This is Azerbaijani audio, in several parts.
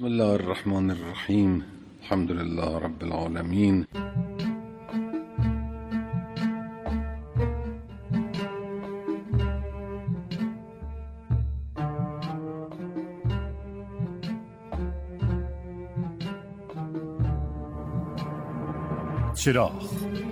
بسم الله الرحمن الرحیم. الحمد لله رب العالمین. چراغ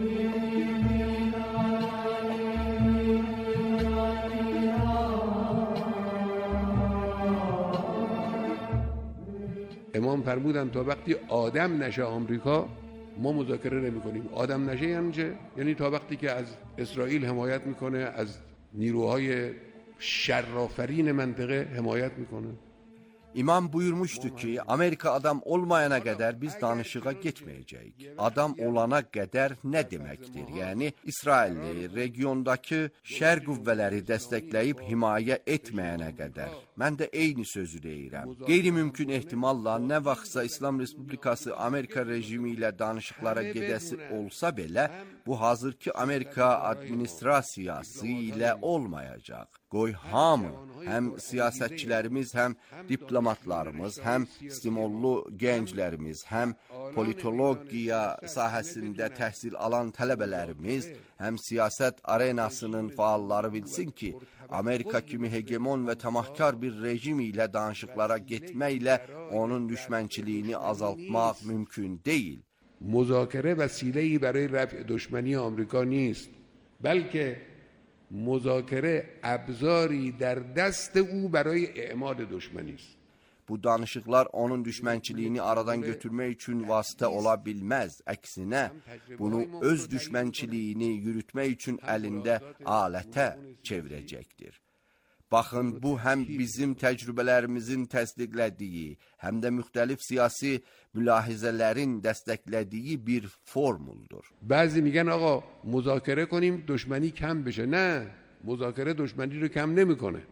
امام فرمودن تا وقتی آدم نشه آمریکا ما مذاکره نمی کنیم. آدم نشه یعنی چه؟ یعنی تا وقتی که از اسرائیل حمایت میکنه، از نیروهای şerrafərin منطقه حمایت میکنه. İmam buyurmuşdu ki, Amerika adam olmayana qədər biz danışığa getməyəcəyik. Adam olana qədər nə deməkdir? Yəni, İsrailli regiondakı şər qüvvələri dəstəkləyib himayə etməyənə qədər. Mən də eyni sözü deyirəm. Qeyri-mümkün ehtimalla nə vaxtsa İslam Respublikası Amerika rejimi ilə danışıqlara gedəsi olsa belə, bu hazırki Amerika administrasiyası ilə olmayacaq. Qoy hamı, həm siyasətçilərimiz, həm diplomatlarımız, həm stimullu gənclərimiz, həm politologiya sahəsində təhsil alan tələbələrimiz, həm siyasət arenasının faalları bilsin ki, Amerika kimi hegemon və tamahkar bir rejim ilə danışıqlara getməklə onun düşmənçiliyini azaltmaq mümkün deyil. مذاکره وسیله‌ای برای رفع دشمنی آمریکا نیست، بلکه مذاکره ابزاری در دست او برای اعمال دشمنی است. Bu danışıqlar onun düşmənçiliyini aradan götürmək üçün vasitə ola bilməz. Əksinə, bunu öz düşmənçiliyini yürütmək üçün əlində alətə çevirəcəkdir. Baxın, bu həm bizim təcrübələrimizin təsdiqlədiyi, həm də müxtəlif siyasi mülahizələrin dəstəklədiyi bir formuldur. بعضی میگن آقا مذاکره کنیم دشمنی کم بشه. نه، مذاکره دشمنی رو کم نمیکنه.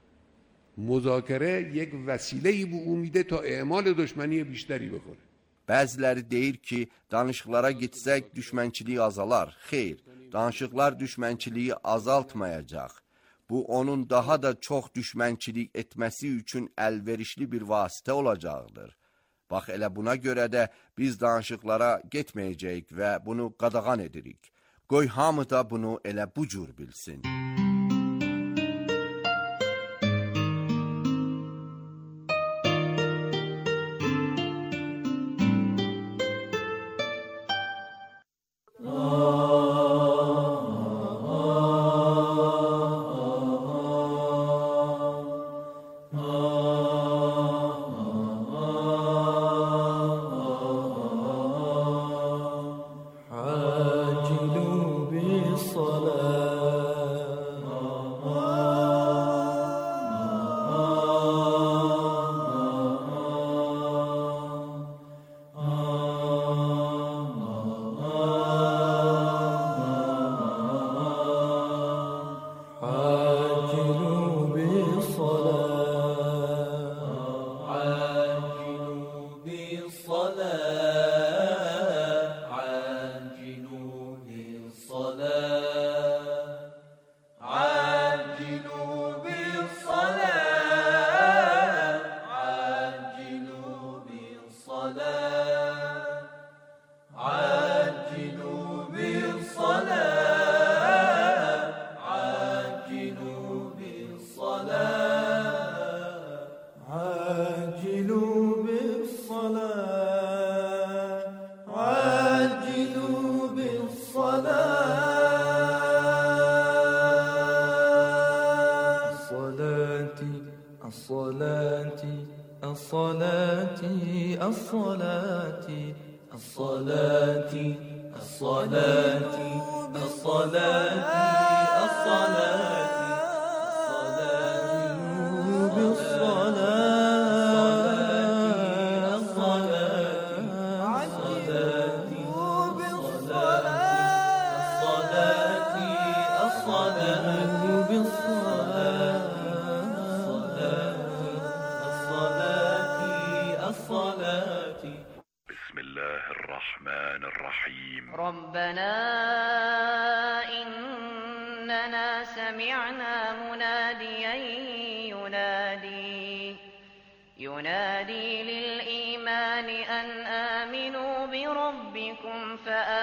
مذاکره یک وسیله‌ای به او میده تا اعمال دشمنی بیشتری بکنه. Bəziləri deyir ki, danışıqlara getsək düşmənçiliyi azalar. Xeyr, danışıqlar düşmənçiliyi azaltmayacaq. Bu, onun daha da çox düşmənçilik etməsi üçün əlverişli bir vasitə olacaqdır. Bax, elə buna görə də biz danışıqlara getməyəcəyik və bunu qadağan edirik. Qoy hamı da bunu elə bu cür bilsin. بسم الله الرحمن الرحيم. ربنا إننا سمعنا مناديا ينادي للإيمان أن آمنوا بربكم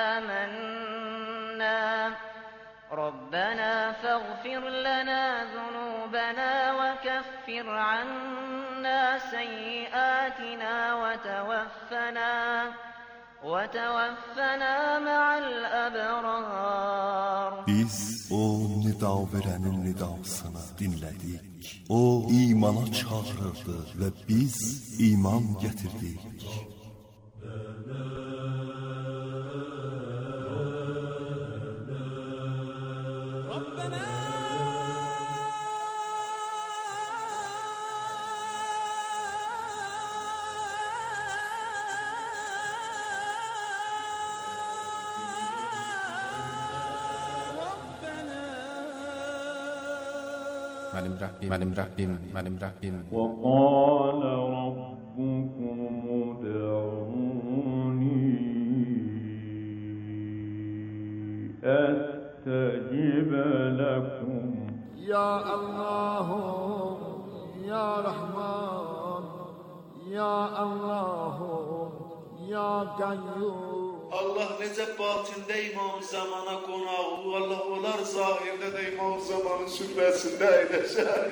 فآمنا ربنا فاغفر لنا ذنوبنا وكفر عنا سيئاتنا وتوفنا مع الأبرار. Biz o nida verenin nidasını dinledik. O imana çağırırdı ve biz iman getirdik. Benim Rabbim. وقال ربكم ادعوني أستجب لكم. يا الله يا رحمن يا الله يا قيوم. Allah necə batində İmam Zamana qonağı, Allah olar zahirdə də İmam Zamanın süfrəsində əyləşər.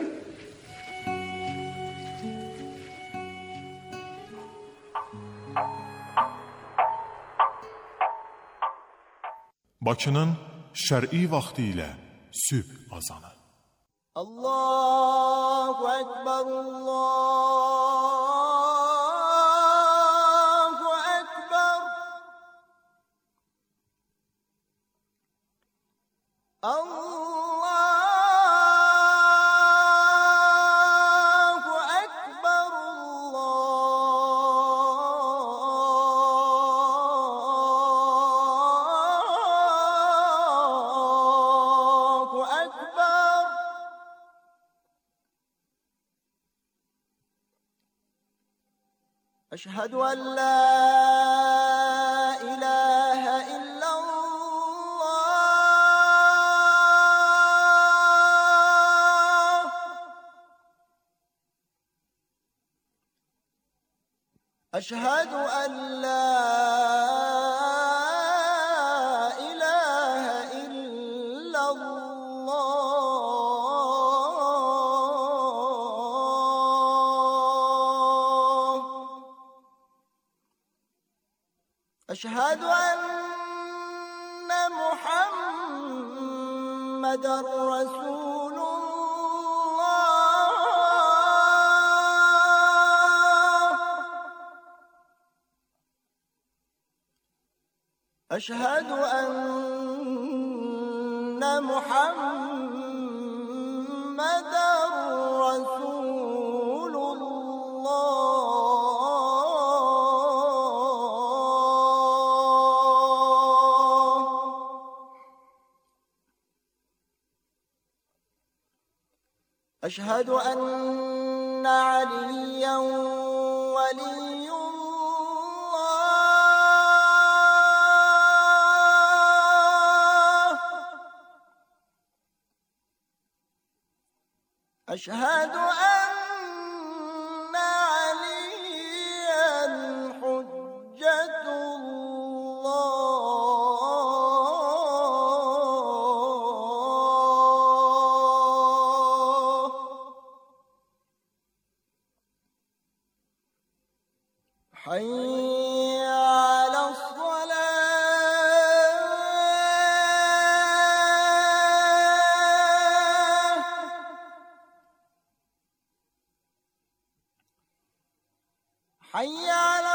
Bakının şər'i vaxtı ilə sübh azanı. Allahu Ekber, أشهد أن لا إله إلا الله. أشهد أن لا إله إلا الله. أشهد أن محمدًا رسول الله. أشهد أن محمدًا رسول الله. أشهد أن عليا ولي الله. أشهد أن عليا حجة الله. حي على الصلاة. حي على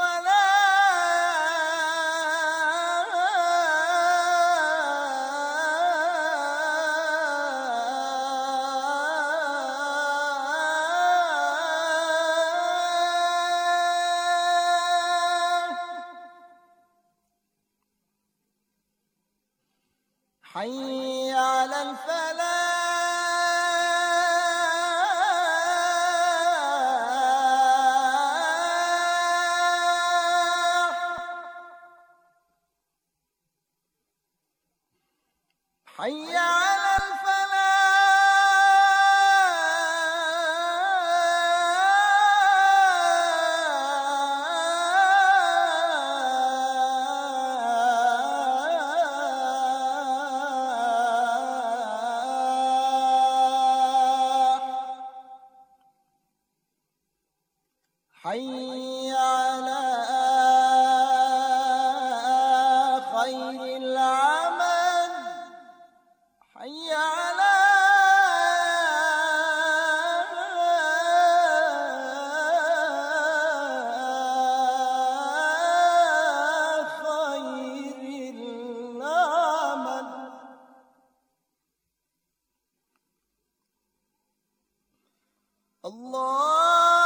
الصلاة. حي على الفلاح. حي على الفلاح. حي على خير العمل حي على خير العمل الله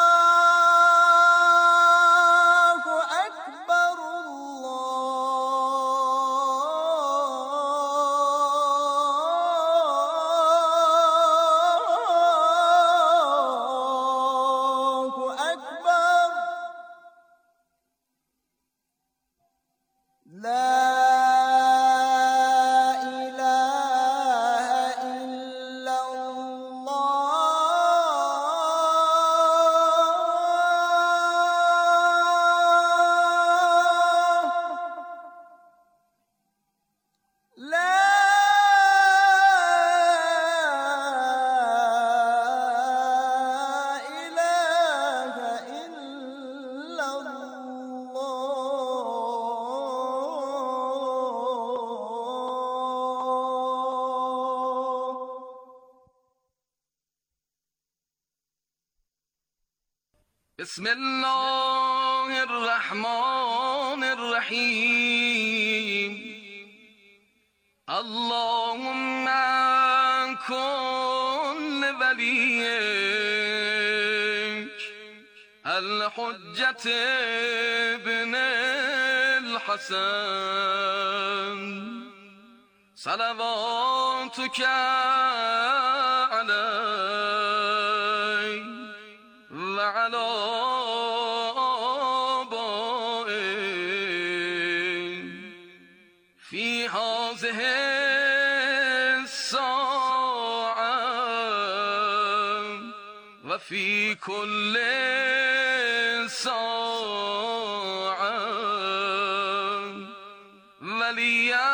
بسم الله الرحمن الرحیم اللهم كن لوليك الحجة ابن الحسن صلواتك عليه وعلى آبائه في هذه الساعة وفي كل ساعة وليا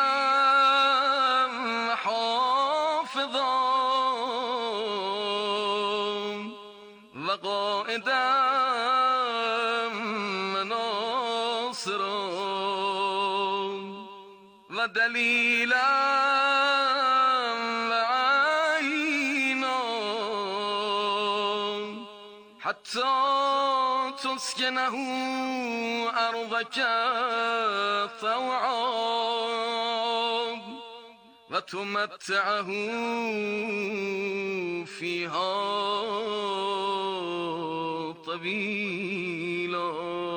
حافظا وقائدا وناصرا ودليلا وعينا حتى تسكنه أرضك طوعا وتمتعه فيها طويلا.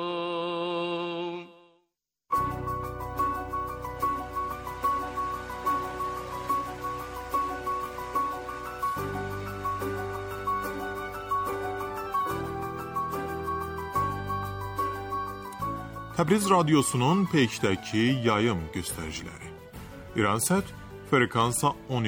Təbriz Radyosu'nun Peyk'təki yayım göstəriciləri. İransat frekansa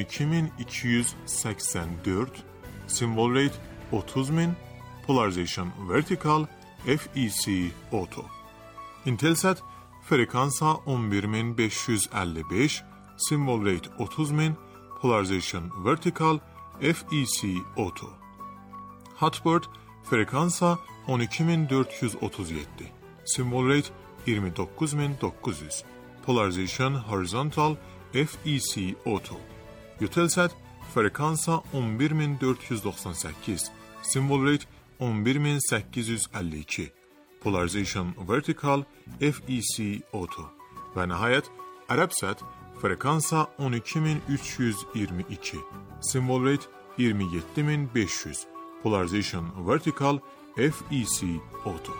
12284, symbol rate 30000, polarization vertical, FEC auto. Intelsat frekansa 11555, symbol rate 30000, polarization vertical, FEC auto. Hotbird frekansa 12437, symbol rate 29900, polarization horizontal, FEC auto. Eutelsat frekansa 11498, symbol rate 11852, polarization vertical, FEC auto. Ve nihayet Arabsat frekansa 12322, symbol rate 27500, polarization vertical, FEC auto.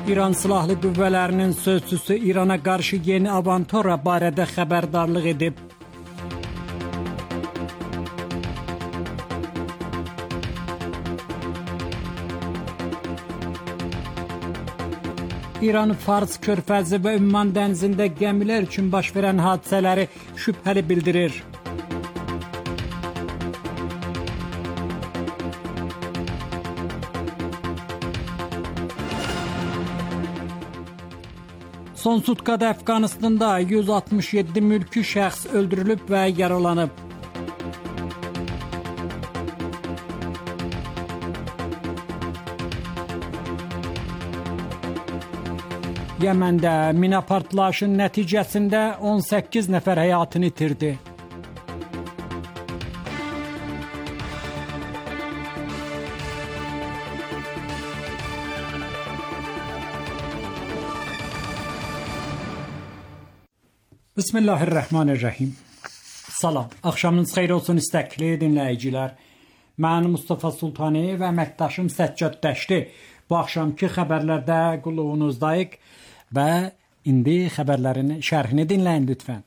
İran Silahlı Qüvvələrinin sözçüsü İrana qarşı yeni avantura barədə xəbərdarlıq edib. İran Fars körfəzi və Ümman dənizində gəmilər üçün baş verən hadisələri şübhəli bildirir. Son sutkada Əfqanistanda 167 mülki şəxs öldürülüb və yaralanıb. Yəməndə mina partlayışın nəticəsində 18 nəfər həyatını itirdi. Bismillahirrahmanirrahim. Salam, axşamınız xeyir olsun istəkli dinləyicilər. Mən Mustafa Sultani və əməkdaşım Səccad Dəşti bu axşamki xəbərlərdə qulluğunuzdayıq və indi xəbərlərin şərhini dinləyin lütfən.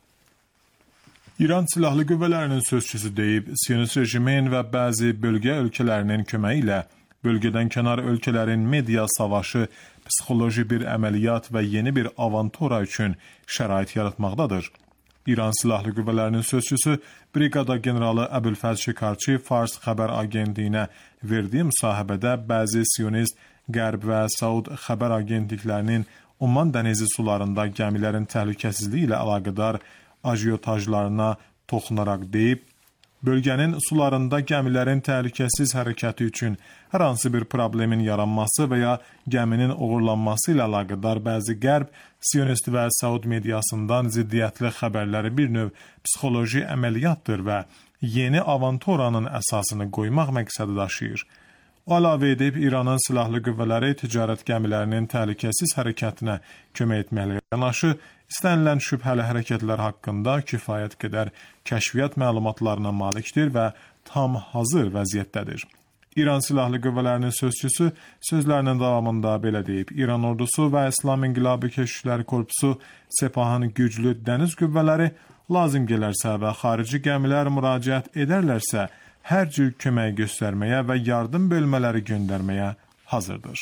İran Silahlı Qüvvələrinin sözçüsü deyib, Siyonist rejimin və bəzi bölgə ölkələrinin köməyi ilə bölgədən kənar ölkələrin media savaşı, psixoloji bir əməliyyat və yeni bir avantura üçün şərait yaratmaqdadır. İran Silahlı Qüvvələrinin sözçüsü Briqada generalı Əbülfəz Şikarçı Fars xəbər agentliyinə verdiyi müsahibədə bəzi Siyonist, Qərb və Saud xəbər agentliklərinin Umman dənizi sularında gəmilərin təhlükəsizliyi ilə əlaqədar ajiotajlarına toxunaraq deyib, bölgənin sularında gəmilərin təhlükəsiz hərəkəti üçün hər hansı bir problemin yaranması və ya gəminin uğurlanması ilə əlaqədar bəzi Qərb, Siyonist və Saud mediasından ziddiyyətli xəbərləri bir növ psixoloji əməliyyatdır və yeni avanturanın əsasını qoymaq məqsədi daşıyır. O əlavə edib, İranın silahlı qüvvələri ticarət gəmilərinin təhlükəsiz hərəkətinə kömək etməklə yanaşı, istənilən şübhəli hərəkətlər haqqında kifayət qədər kəşfiyyat məlumatlarına malikdir və tam hazır vəziyyətdədir. İran Silahlı Qüvvələrinin sözçüsü sözlərinin davamında belə deyib, İran ordusu və İslam İnqilabı Keşişləri Korpusu Sepahın güclü dəniz qüvvələri lazım gələrsə və xarici gəmilər müraciət edərlərsə, hər cür kömək göstərməyə və yardım bölmələri göndərməyə hazırdır.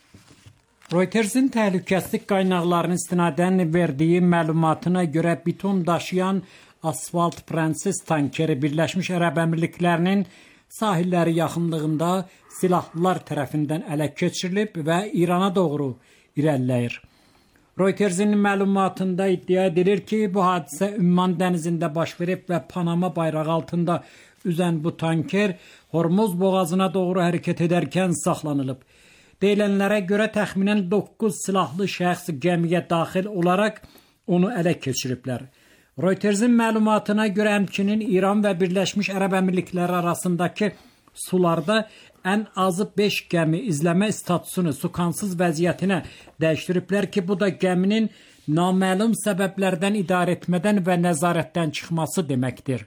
Reutersin təhlükəsizlik qaynaqlarının istinadən verdiyi məlumatına görə biton daşıyan Asfalt Prenses tankeri Birləşmiş Ərəb Əmirliklərinin sahilləri yaxınlığında silahlılar tərəfindən ələ keçirilib və İrana doğru irəliləyir. Reutersin məlumatında iddia edilir ki, bu hadisə Ümman dənizində baş verib və Panama bayrağı altında üzən bu tanker Hormuz boğazına doğru hərəkət edərkən saxlanılıb. Deyilənlərə görə təxminən 9 silahlı şəxs gəmiyə daxil olaraq onu ələ keçiriblər. Reutersin məlumatına görə həmçinin İran və Birləşmiş Ərəb Əmirlikləri arasındakı sularda ən azı 5 gəmi izləmə statusunu sukansız vəziyyətinə dəyişdiriblər ki, bu da gəminin naməlum səbəblərdən idarə etmədən və nəzarətdən çıxması deməkdir.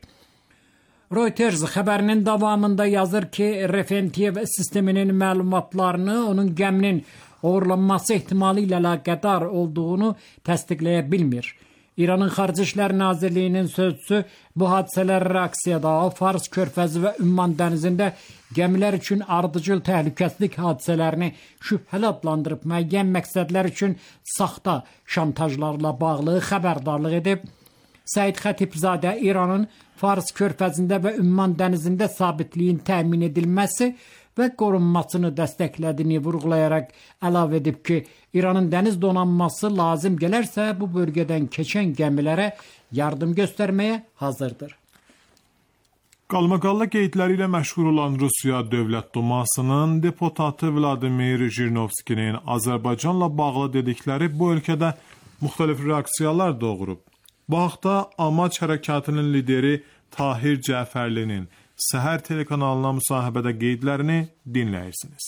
Reuters xəbərinin davamında yazır ki, Refentiev sisteminin məlumatlarını onun gəminin uğurlanması ehtimalı ilə əlaqədar olduğunu təsdiqləyə bilmir. İranın Xarici İşlər Nazirliyinin sözçüsü bu hadisələr reaksiyada Fars körfəzi və Ümman dənizində gəmilər üçün ardıcıl təhlükəsizlik hadisələrini şübhəli adlandırıb müəyyən məqsədlər üçün saxta şantajlarla bağlı xəbərdarlıq edib. Səid Xətibzadə İranın Fars körfəzində və Ümman dənizində sabitliyin təmin edilməsi və qorunmasını dəstəklədiyini vurğulayaraq əlavə edib ki, İranın dəniz donanması lazım gələrsə bu bölgədən keçən gəmilərə yardım göstərməyə hazırdır. Qalmaqallı qeydləri ilə məşğul olan Rusiya Dövlət Dumasının deputatı Vladimir Jirinovskinin Azərbaycanla bağlı dedikləri bu ölkədə müxtəlif reaksiyalar doğurub. Bu haqda Amac Hərəkatının lideri Tahir Cəfərlinin Səhər telekanalına müsahibədə qeydlərini dinləyirsiniz.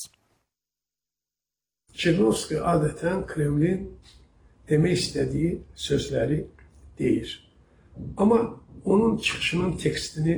Jirinovski adətən Kremlin demək istədiyi sözləri deyir. Amma onun çıxışının tekstini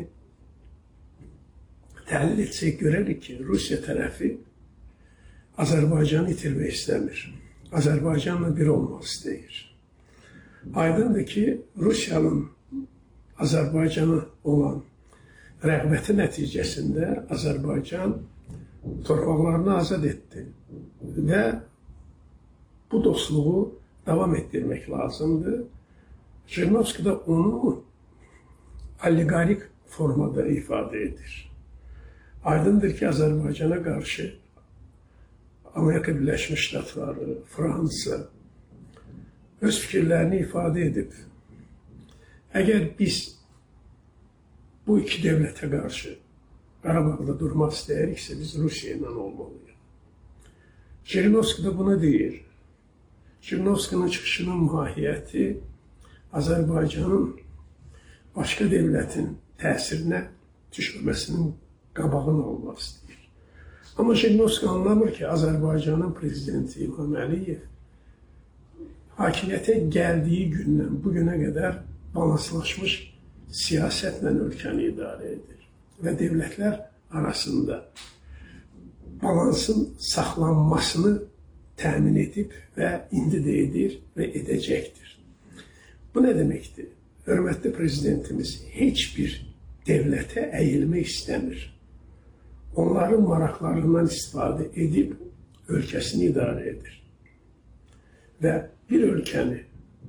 təhlil etsək görərik ki, Rusiya tərəfi Azərbaycanı itirmək istəmir. Azərbaycanla bir olmaq istəyir. Aydındır ki, Rusiyanın Azərbaycana olan rəğbəti nəticəsində Azərbaycan torpaqlarını azad etdi və bu dostluğu davam etdirmək lazımdır. Jirinovski da onu oliqarik formada ifadə edir. Aydındır ki, Azərbaycana qarşı Amerika Birləşmiş Ştatları, Fransa öz fikirlərini ifadə edib. Əgər biz bu iki dövlətə qarşı Qarabağda durmaq istəyiriksə, biz Rusiya ilə olmalıyıq. Jirinovski da bunu deyir. Jirinovskinin çıxışının mahiyyəti Azərbaycanın başqa dövlətin təsirinə düşməsinin qabağını almaq istəyir. Amma Jirinovski anlamır ki, Azərbaycanın prezidenti İlham Əliyev hakimiyyətə gəldiyi gündən bu günə qədər balanslaşmış siyasətlə ölkəni idarə edir və dövlətlər arasında balansın saxlanmasını təmin edib və indi də edir və edəcəkdir. Bu nə deməkdir? Hörmətli prezidentimiz heç bir dövlətə əyilmək istəmir. Onların maraqlarından istifadə edib ölkəsini idarə edir. Və bir ölkəni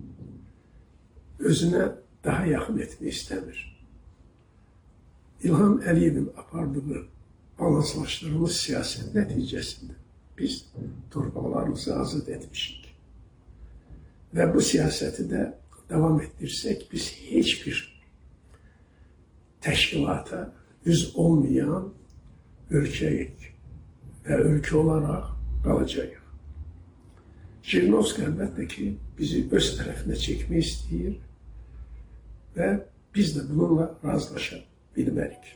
özünə daha yaxın etmək istəmir. İlham Əliyevin apardığı balanslaşdırılmış siyasət nəticəsində biz torpaqlarımızı azad etmişik. Və bu siyasəti də davam etdirsək, biz heç bir təşkilata üz olmayan ölkəyik və ölkə olaraq qalacağıq. Jirinovski əlbəttə ki, bizi öz tərəfinə çəkmək istəyir və biz də bununla razılaşa bilmərik.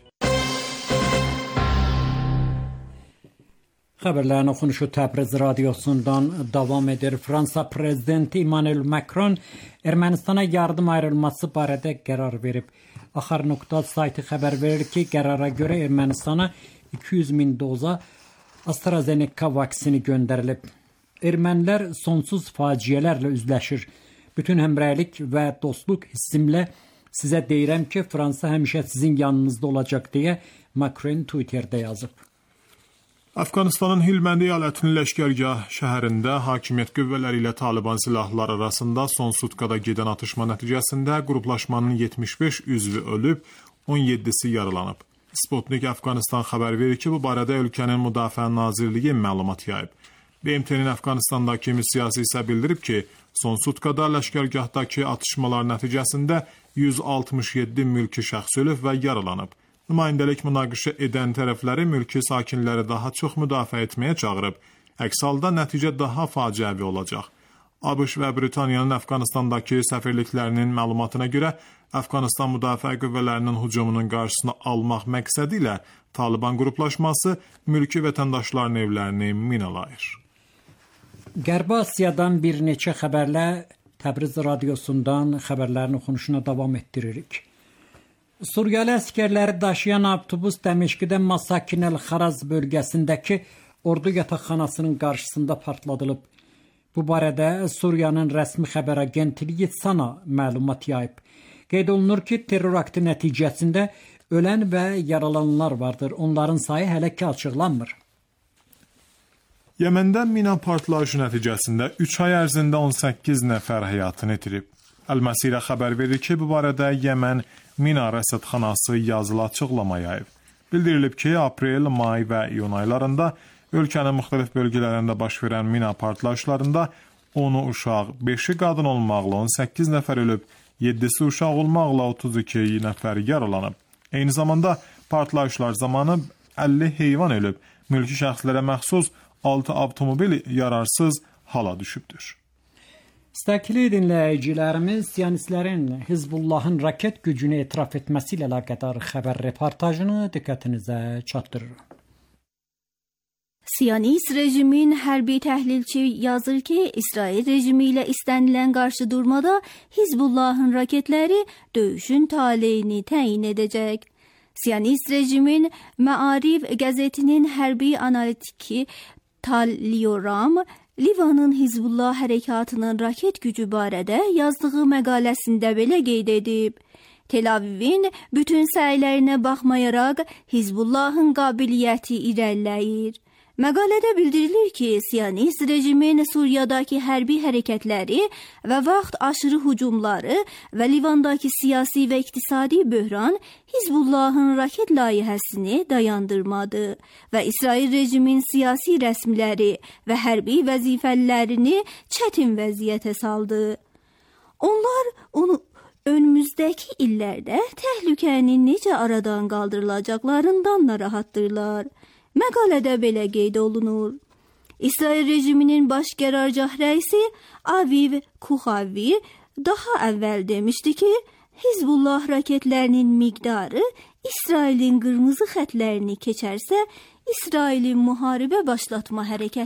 Xəbərlərin oxunuşu Təbriz radiosundan davam edir. Fransa prezidenti Emmanuel Macron Ermənistana yardım ayrılması barədə qərar verib. Axar nöqta saytı xəbər verir ki, qərara görə Ermənistana 200.000 doza AstraZeneca vaksini göndərilib. Ermənilər sonsuz faciələrlə üzləşir. Bütün həmrəylik və dostluq hissimlə sizə deyirəm ki, Fransa həmişə sizin yanınızda olacaq deyə Macron Twitterdə yazıb. Əfqanistanın Hilmənd əyalətinin Ləşkərgah şəhərində hakimiyyət qüvvələri ilə Taliban silahlıları arasında son sutkada gedən atışma nəticəsində qruplaşmanın 75 üzvü ölüb, 17-si yaralanıb. Sputnik Əfqanistan xəbər verir ki, bu barədə ölkənin Müdafiə Nazirliyi məlumat yayıb. BMT-nin Əfqanistandakı missiyası isə bildirib ki, son sutkada Ləşkərgahdakı atışmalar nəticəsində 167 mülki şəxs ölüb və yaralanıb. Nümayəndəlik münaqişə edən tərəfləri mülki sakinləri daha çox müdafiə etməyə çağırıb. Əks halda nəticə daha faciəvi olacaq. ABŞ və Britaniyanın Əfqanistandakı səfirliklərinin məlumatına görə Əfqanistan müdafiə qüvvələrinin hücumunun qarşısını almaq məqsədi ilə Taliban qruplaşması mülki vətəndaşların evlərini minalayır. Qərbi Asiyadan bir neçə xəbərlə Təbriz radiosundan xəbərlərin oxunuşuna davam etdiririk. Suriyalı əskərləri daşıyan avtobus Dəməşqdə Masakin-əl-Xaraz bölgəsindəki ordu yataqxanasının qarşısında partladılıb. Bu barədə Suriyanın rəsmi xəbər agentliyi SANA məlumat yayıb. Qeyd olunur ki, terror aktı nəticəsində ölən və yaralananlar vardır. Onların sayı hələ ki açıqlanmır. Yəməndə mina partlayışı nəticəsində 3 ay ərzində 18 nəfər həyatını itirib. Əl-Məsirə xəbər verir ki, bu barədə Yəmən mina rəsədxanası yazılı açıqlama yayıb. Bildirilib ki, aprel, may və iyun aylarında ölkənin müxtəlif bölgələrində baş verən mina partlayışlarında 10'u uşaq, 5'i qadın olmaqla 18 nəfər ölüb, 7'si uşaq olmaqla 32 nəfər yaralanıb. Eyni zamanda partlayışlar zamanı 50 heyvan ölüb, mülki şəxslərə məxsus 6 avtomobil yararsız hala düşübdür. Stəkili dinləyicilərimiz, Siyonistlərin Hizbullahın raket gücünü etiraf etməsi ilə əlaqədar xəbər reportajını diqqətinizə çatdırır. Siyonist rejimin hərbi təhlilçi yazır ki, İsrail rejimi ilə istənilən qarşı durmada Hizbullahın raketləri döyüşün taleyini təyin edəcək. Siyonist rejimin Məarif qəzetinin hərbi analitiki Tal Lyoram Livanın Hizbullah hərəkatının raket gücü barədə yazdığı məqaləsində belə qeyd edib. Tel Avivin bütün səylərinə baxmayaraq Hizbullahın qabiliyyəti irəliləyir. Məqalədə bildirilir ki, Siyonist rejimin Suriyadakı hərbi hərəkətləri və vaxt aşırı hücumları və Livandakı siyasi və iqtisadi böhran Hizbullahın raket layihəsini dayandırmadı və İsrail rejimin siyasi rəsmiləri və hərbi vəzifəlilərini çətin vəziyyətə saldı. Onlar onu önümüzdəki illərdə təhlükənin necə aradan qaldırılacaqlarından narahatdırlar. Məqalədə belə qeyd olunur. İsrail rejiminin baş qərargah rəisi Aviv Kuhavi daha əvvəl demişdi ki, Hizbullah raketlərinin miqdarı İsrailin qırmızı xətlərini keçərsə, İsrailin müharibə başlatma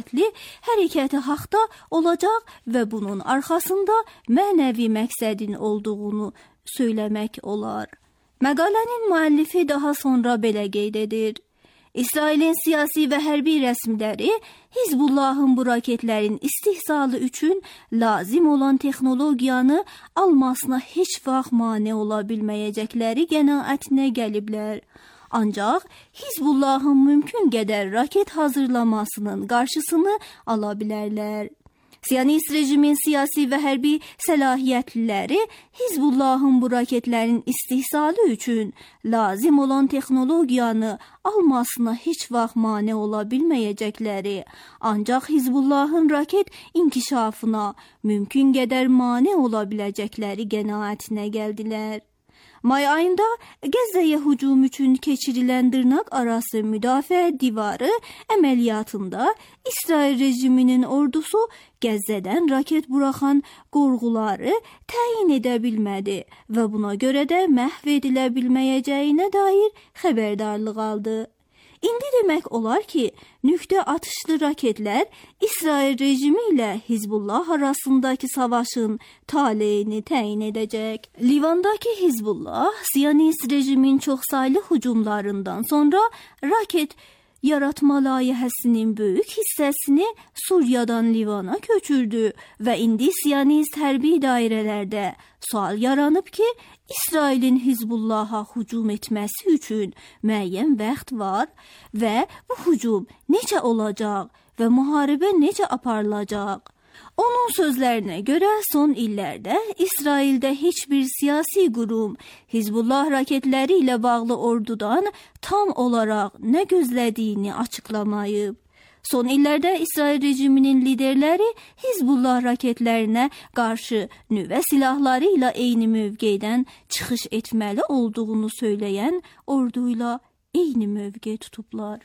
hərəkəti haqda olacaq və bunun arxasında mənəvi məqsədin olduğunu söyləmək olar. Məqalənin müəllifi daha sonra belə qeyd edir. İsrailin siyasi və hərbi rəsmiləri Hizbullahın bu raketlərin istihsalı üçün lazım olan texnologiyanı almasına heç vaxt mane ola bilməyəcəkləri qənaətinə gəliblər. Ancaq Hizbullahın mümkün qədər raket hazırlamasının qarşısını ala bilərlər. Siyonist rejimin siyasi və hərbi səlahiyyətliləri Hizbullahın bu raketlərin istihsalı üçün lazım olan texnologiyanı almasına heç vaxt mane ola bilməyəcəkləri, ancaq Hizbullahın raket inkişafına mümkün qədər mane ola biləcəkləri qənaətinə gəldilər. May ayında Qəzzəyə hücum üçün keçirilən dırnaq arası müdafiə divarı əməliyyatında İsrail rejiminin ordusu Qəzzədən raket buraxan qurğuları təyin edə bilmədi və buna görə də məhv edilə bilməyəcəyinə dair xəbərdarlıq aldı. İndi demək olar ki, nöqtə atışlı raketlər İsrail rejimi ilə Hizbullah arasındakı savaşın taleyini təyin edəcək. Livandakı Hizbullah, Siyonist rejimin çoxsaylı hücumlarından sonra raket yaratma layihəsinin böyük hissəsini Suriyadan Livana köçürdü və indi Siyonist hərbi dairələrdə sual yaranıb ki, İsrailin Hizbullaha hücum etməsi üçün müəyyən vaxt var və bu hücum necə olacaq və müharibə necə aparılacaq? Onun sözlərinə görə son illərdə İsraildə heç bir siyasi qurum Hizbullah raketləri ilə bağlı ordudan tam olaraq nə gözlədiyini açıqlamayıb. Son illərdə İsrail rejiminin liderləri Hizbullah raketlərinə qarşı nüvə silahları ilə eyni mövqedən çıxış etməli olduğunu söyləyən orduyla eyni mövqe tutublar.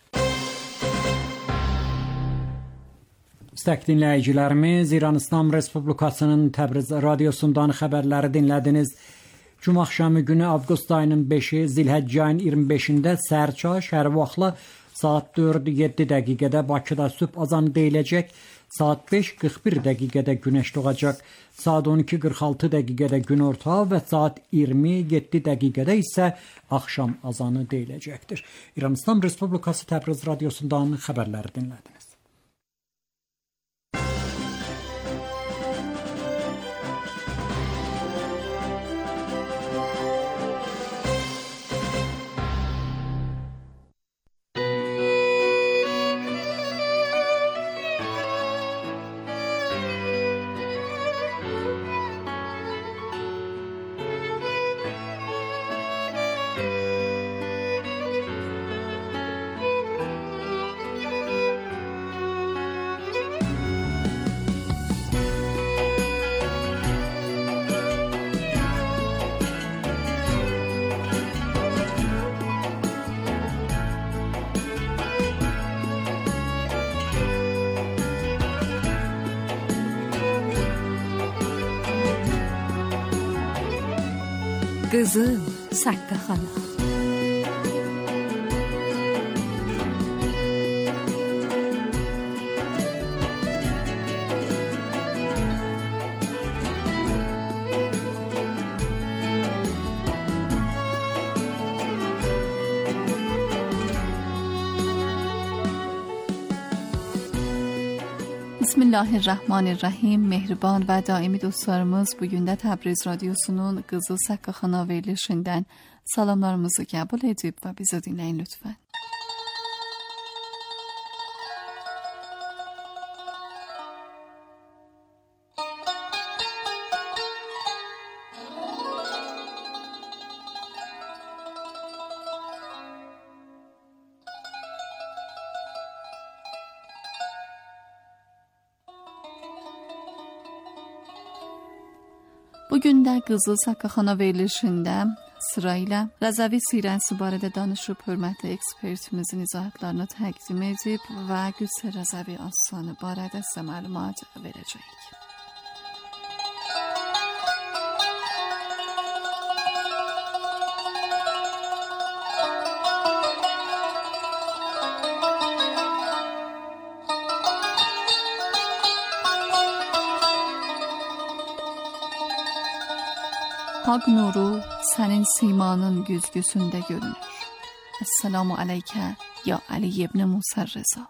Müstəq dinləyicilərimiz, İran İslam Respublikasının Təbriz radiosundan xəbərləri dinlədiniz. Cuma axşamı günü avqust ayının 5-i Zilhəcc ayının 25-də səhərçaş hər vaxtla saat 4:07 dəqiqədə Bakıda sübh azanı deyiləcək, saat 5:41 dəqiqədə günəş doğacaq, saat 12:46 dəqiqədə günorta və saat 27 dəqiqədə isə axşam azanı deyiləcəkdir. İran İslam Respublikası Təbriz radiosundan xəbərləri dinlədiniz. Qızıl Saqqa xala. Bismillahirrahmanirrahim. Mehriban və daimi dostlarımız, bugün də Təbriz Radiosunun Qızıl Səqqaxana verilişindən salamlarımızı qəbul edib və bizi dinləyin lütfən. Bugün də Qızıl Səqqaxana verilişində sırayla Rəzəvi sirəsi barədə danışıb hörmətli ekspertimizin izahatlarını təqdim edib və Qüssə Rəzəvi Aslanı barədə sizə məlumat verəcəyik. Haq nuru sənin simanın güzgüsündə görünür. Esselamu aleykə ya Ali ibn Musa Reza.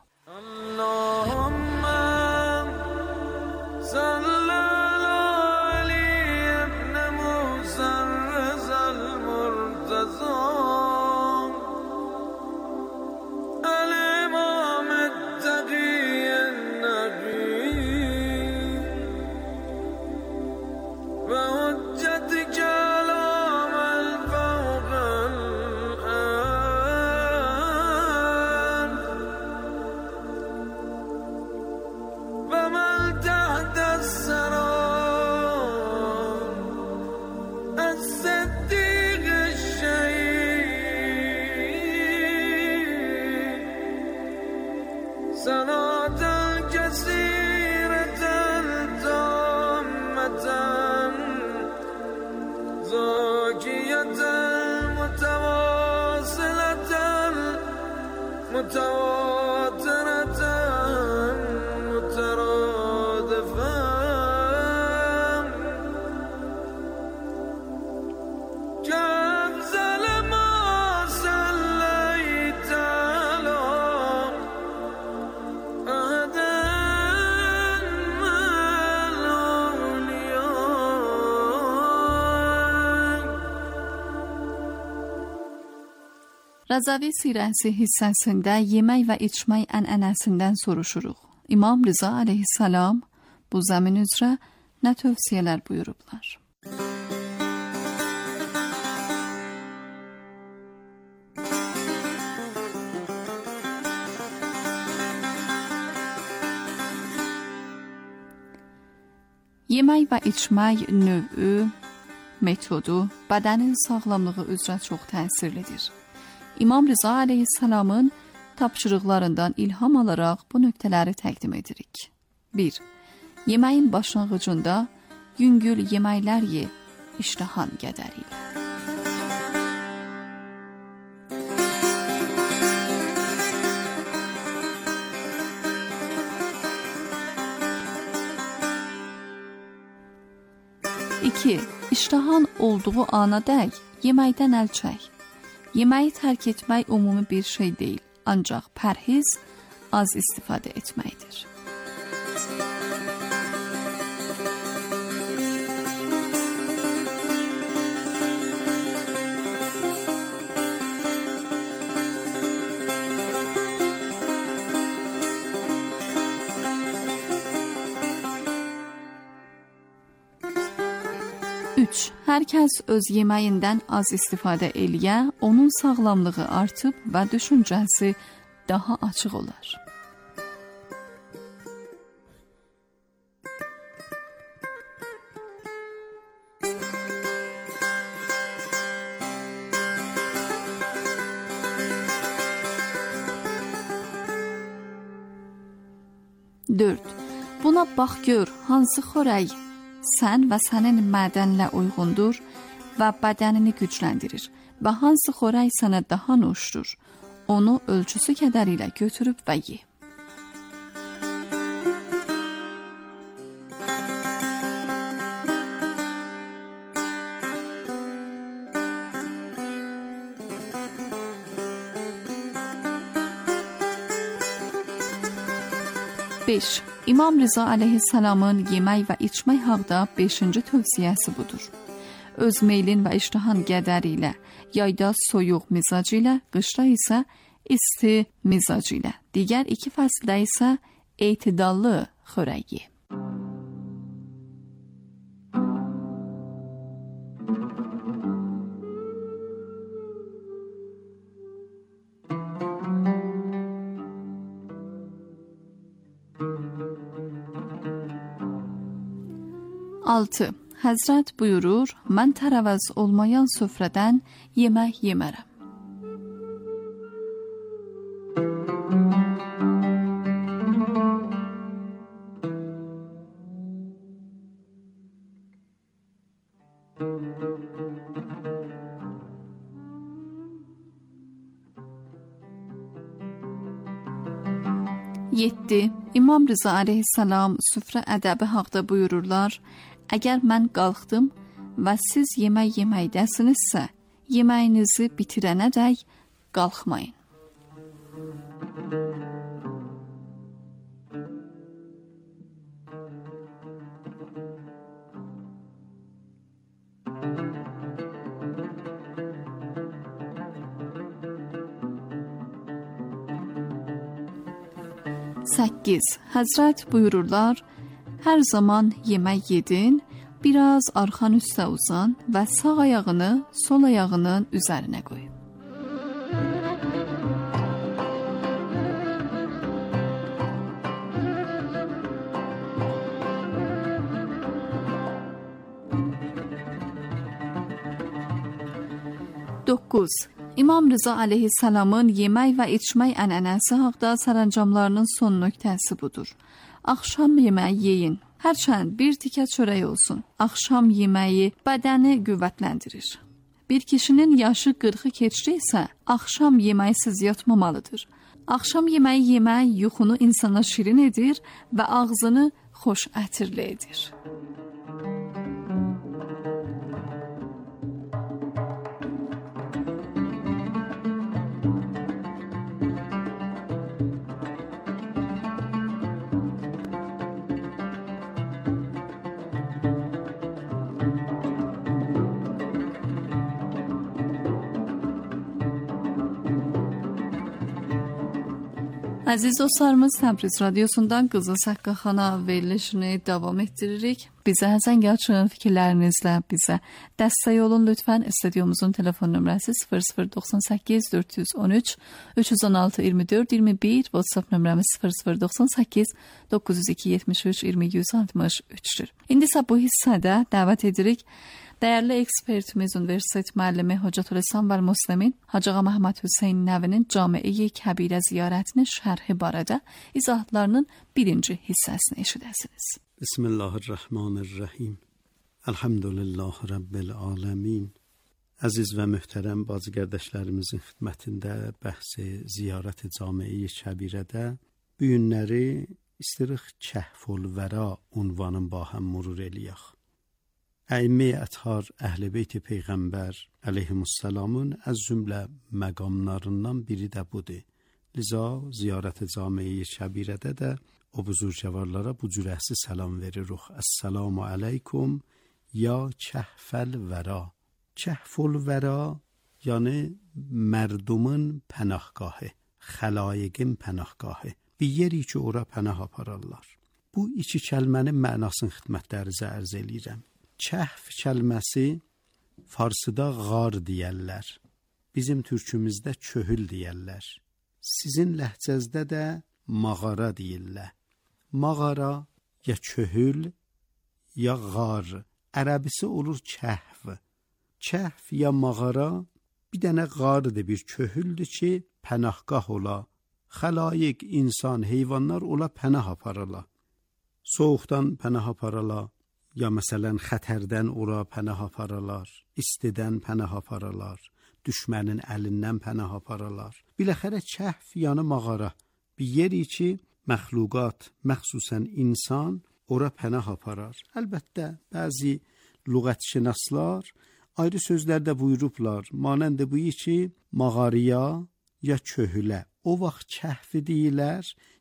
Rəzəvi sirəsi hissəsində yemək və içmək ənənəsindən soruşuruq. İmam Rıza aleyhissalam bu zəmin üzrə nə tövsiyələr buyurublar? Yemək və içmək növü, metodu bədənin sağlamlığı üzrə çox təsirlidir. İmam Rıza aleyhissalamın tapşırıqlarından ilham alaraq bu nöqtələri təqdim edirik. 1. Yeməyin başlanğıcında yüngül yeməklər ye, iştahan qədərilə. İki. İştahan olduğu ana dək yeməkdən əl çək. Yeməyi tərk etmək ümumi bir şey deyil, ancaq pərhiz az istifadə etməkdir. Hər kəs öz yeməyindən az istifadə eləyə, onun sağlamlığı artıb və düşüncəsi daha açıq olar. Dörd. Buna bax gör, hansı xörək sən və sənin mədənlə uyğundur və bədənini gücləndirir və hansı xörək sənə daha noşdur, onu ölçüsü qədərilə götürüb və ye. Beş. İmam Rıza əleyhissalamın yemək və içmək haqda 5-ci tövsiyəsi budur. Öz meylin və iştahan qədəri ilə, yayda soyuq mizacı ilə, qışda isə isti mizacı ilə, digər 2 fəsildə isə etidallı xörək ye. Altı. Həzrət buyurur, mən tərəvəz olmayan süfrədən yemək yemərəm. Yeddi. İmam Rıza əleyhissalam süfrə ədəbi haqda buyururlar, əgər mən qalxdım və siz yemək yeməkdəsinizsə, yeməyinizi bitirənədək qalxmayın. Səkkiz. Həzrət buyururlar, hər zaman yemək yedin, biraz arxan üstə uzan və sağ ayağını sol ayağının üzərinə qoy. Doqquz. İmam Rıza əleyhissalamın yemək və içmək ənənəsi haqda sərəncamlarının son nöqtəsi budur. Axşam yeməyi yeyin. Hərçənd bir tikə çörək olsun. Axşam yeməyi bədəni qüvvətləndirir. Bir kişinin yaşı 40-ı keçdi isə axşam yeməysiz yatmamalıdır. Axşam yeməyi yemək yuxunu insana şirin edir və ağzını xoş ətirli edir. Əziz dostlarımız, Təbriz Radyosu'ndan Qızıl Səqqaxana verilişini davam ettiririk. Bizə zəng açın, fikirlərinizlə bizə dəstək olun lütfən. Stüdyomuzun telefon nömrəsi 0098 413 316 24 21, WhatsApp nömrəmiz 0098 902 73 20 163'dür. İndi isə bu hissədə dəvət edirik dəyərli ekspertimiz, Universitet müəllimi Hocatülislam və Müslimin Hacı Ağa Məhəmməd Hüseyn Nəvinin Camiə-i Kəbirə ziyarətinin şərhi barədə izahatlarının birinci hissəsini eşidəsiniz. Bismillahirrahmanirrahim. Elhamdülillah Rabbil alemin. Əziz və möhtərəm bacı qardaşlarımızın xidmətində bəhsi ziyarət-i Camiə-i Kəbirədə bu günləri istirik Kəhful Vəra unvanın ba həm murur eləyək. Əimə-i əthar Əhl-i Beyt-i Peyğəmbər əleyhimussalamın az cümlə məqamlarından biri də budur. Liza ziyarət-i Camiə-i Kəbirədə də o buzurgəvarlara bu cürəhsi salam veririk. Əssalamu aleykum ya Kəhfəl Vəra. Kəhful Vəra yəni mərdumun pənahgahı, xəlayiqin pənahgahı. Bir yeri ki ora pənah apararlar. Bu iki kəlmənin mənasını xidmətlərinizə ərz eləyirəm. Kəhf kəlməsi farsıda qar deyərlər. Bizim türkümüzdə köhül deyərlər. Sizin ləhcəzdə də mağara deyirlər. Mağara ya köhül ya qar. Ərəbisi olur kəhf. Kəhf ya mağara bir dənə qardır, bir köhüldür ki pənahgah ola. Xəlayiq, insan, heyvanlar ola pənah aparala. Soğuqdan pənah aparala. Ya məsələn xətərdən ora pənah aparalar, istidən pənah aparalar, düşmənin əlindən pənah aparalar. Biləxərə kəhf yəni mağara, bir yeri ki, məxluqat, məxsusən insan ora pənah aparar. Əlbəttə, bəzi lüğətşünaslar ayrı sözlərdə buyurublar, manəndə buyu ki, mağarıya ya köhülə. O vaxt kəhfi deyilər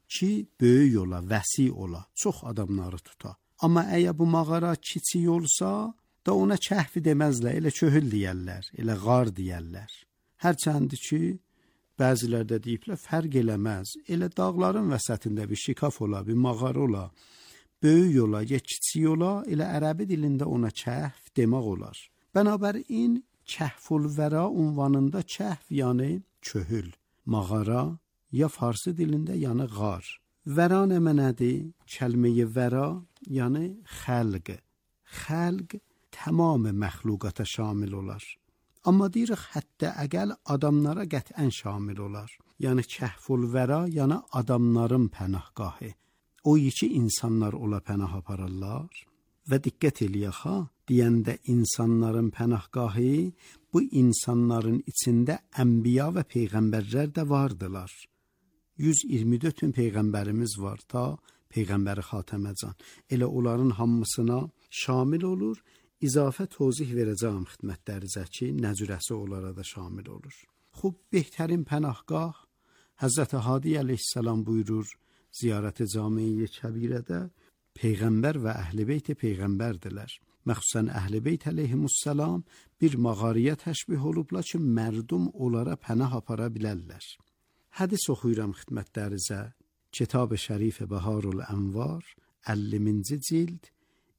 ki, böyük ola, vəsi ola, çox adamları tuta. Amma əgər bu mağara kiçik olsa, da ona kəhfi deməzlər, elə çöhül deyərlər, elə qar deyərlər. Hərçəndi ki, bəzilər də deyiblər, fərq eləməz, elə dağların vəsətində bir şikaf ola, bir mağara ola, böyük ola, ya kiçik ola, elə ərəbi dilində ona kəhf demək olar. Bənabərin, kəhful vəra unvanında kəhf yəni çöhül, mağara ya farsı dilində yəni qar. Vəra nə mənədir? Kəlməyi vəra yəni xəlq. Xəlq tamam məxluqata şamil olar. Amma deyirik hətta əgəl adamlara qətən şamil olar. Yəni kəhful vəra yəni adamların pənahgahı. O ki insanlar ola pənah apararlar. Və diqqət eləyək ha, deyəndə insanların pənahgahı, bu insanların içində ənbiya və peyğəmbərlər də vardılar. 124 min peyğəmbərimiz var ta peyğəmbəri xatəməcan. Elə onların hamısına şamil olur, izafə tozih verəcəm xidmətlərinizə ki, nəcürəsi onlara da şamil olur. Xub, behtarin pənahgah, Həzrəti Hadi əleyhissalam buyurur, ziyarət-i cami-i kəbirədə, Peyğəmbər və əhl-i beyt peyğəmbərdirlər. Məxsusən əhl-i beyt əleyhimussalam bir mağaraya təşbih olublar ki, mərdum onlara pənah apara bilərlər. Hədis oxuyuram xidmətlərinizə. Kitab-ı Şərif Bəharul Ənvar, 50-ci cild,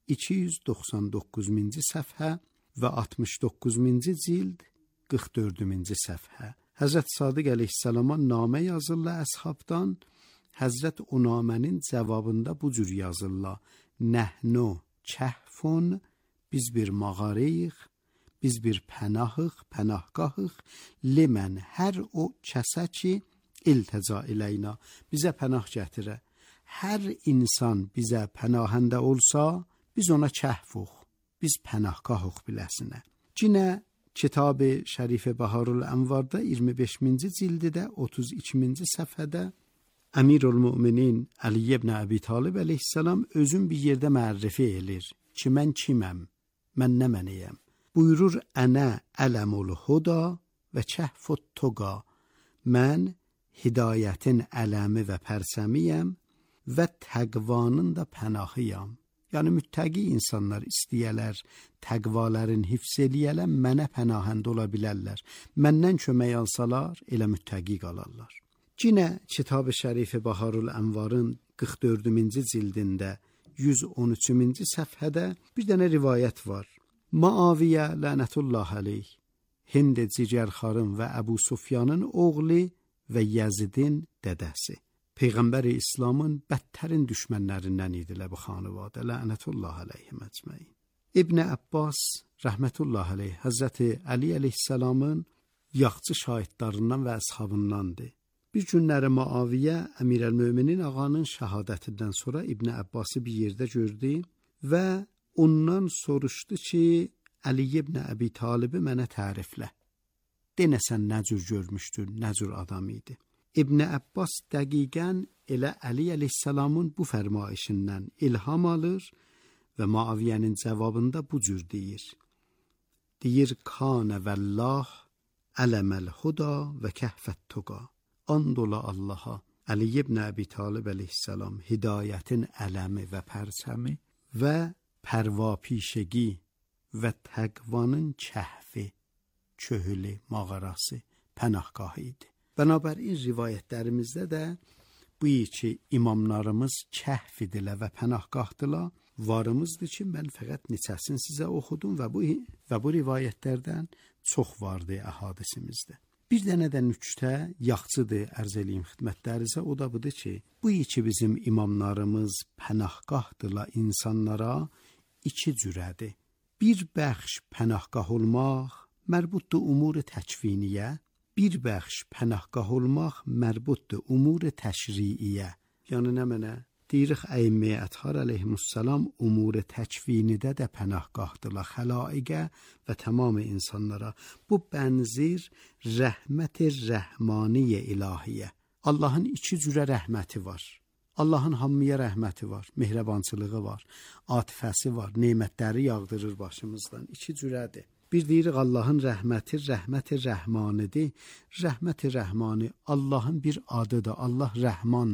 299-cu səfhə və 69-cu cild, 44-cü səfhə. Həzrət Sadiq əleyhissalama namə yazırlar əshabdan. Həzrət o namənin cavabında bu cür yazırlar. Nəhnu kəhfun, biz bir mağarayıq, biz bir pənahıq, pənahgahıq, limən hər o kəsə ki, iltəca iləyna, bizə pənah gətirə. Hər insan bizə pənahəndə olsa, biz ona kəhfuq, biz pənahgahıq biləsinə. Cinə Kitab-ı Şərif Bəharul Ənvarda 25-ci cildidə 32-ci səfhədə Əmirül-Müminin Əli ibn Əbi Talib əleyhissalam özün bir yerdə mərrifi elir ki, mən kiməm, mən nə mənəyəm. Buyurur, ənə ələmul huda və kəhfut toqa, mən hidayətin ələmi və pərsəmiyəm və təqvanın da pənahıyam. Yəni, müttəqi insanlar istəyələr, təqvalərin hifz eləyələr, mənə pənahəndə ola bilərlər. Məndən kömək alsalar, elə müttəqi qalarlar. Yine Kitab-ı Şərif Bəharul Ənvarın 44-cü cildində 113-cü səfhədə bir dənə rivayət var. Muaviyə lənətullah əleyh, Hind Cigərxarın və Əbu Sufyanın oğlu və Yəzidin dədəsi. Peyğəmbər-i İslamın bədtərin düşmənlərindən idilər bu xanıvadə. Lənətullah əleyhim əcməin. İbn Abbas rəhmətullah əleyh, Həzrəti Əli əleyhissalamın yaxçı şahidlərindən və əshabındandır. Bir günləri Muaviyə Əmirəl-Möminin ağanın şəhadətindən sonra İbn Abbası bir yerdə gördü və ondan soruşdu ki, Əli ibn Əbi Talibi mənə təriflə. Denə sən nə cür görmüşdün, nə cür adam idi. İbn Abbas dəqiqən elə Əli əleyhissalamın bu fərmayişindən ilham alır və Muaviyyənin cavabında bu cür deyir. Deyir, kanə vəllah ələməl huda və kəhfət tuqa. And ola Allaha, Əli ibn Əbi Talib əleyhissalam hidayətin ələmi və pərsəmi və pərvapişəgi və təqvanın kəhfi, çöhülü, mağarası, pənahgahı idi. Bənabərin rivayətlərimizdə də bu ki, imamlarımız kəhf idilər və pənahgahdılar, varımızdır ki, mən fəqət neçəsini sizə oxudum və bu rivayətlərdən çox vardı əhadisimizdə. Bir dənə də nüktə yaxçıdır, ərz eləyim xidmətlərinizə, o da budur ki, bu ki bizim imamlarımız pənahgahdılar insanlara iki cürədir. Bir bəxş pənahgah olmaq mərbutdur umur-i təkviniyə, bir bəxş pənahgah olmaq mərbutdur umur-i təşriiyə. Yəni nə mənə? Deyirik, əimməyə ətxar əleyhimussalam umur-i təkvinidə də pənahgahdılar, xəlaiqə və tamamı insanlara. Bu bənzir rəhmət-i rəhmaniyyə ilahiyyə. Allahın iki cürə rəhməti var. Allahın hamıya rəhməti var, mehribançılığı var, atifəsi var, nemətləri yağdırır başımızdan. İki cürədir. Bir deyirik, Allahın rəhməti, rəhmət-i rəhmanidir. Rəhmət-i rəhmani Allahın bir adıdır, Allah rəhmandır.